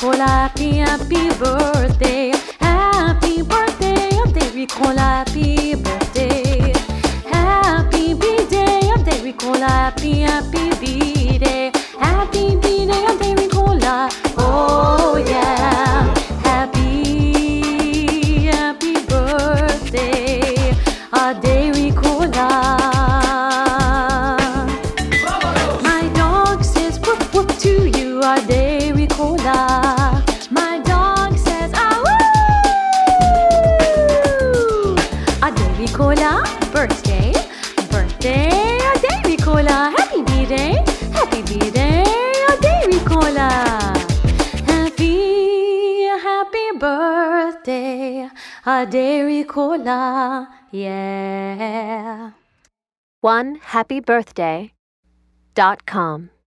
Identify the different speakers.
Speaker 1: Ricola, happy, happy birthday. Happy birthday, Ricola, happy birthday. Happy B-day, Ricola, happy, happy B-day. Happy B-day, Ricola, oh yeah. Happy, happy birthday, Ricola. My dog says whoop whoop to you, Ricola. My dog says ah woo. Ricola, birthday, birthday, Ricola. Happy B-day, happy B-day, Ricola. Happy, happy birthday, Ricola. Yeah.
Speaker 2: OneHappyBirthday.com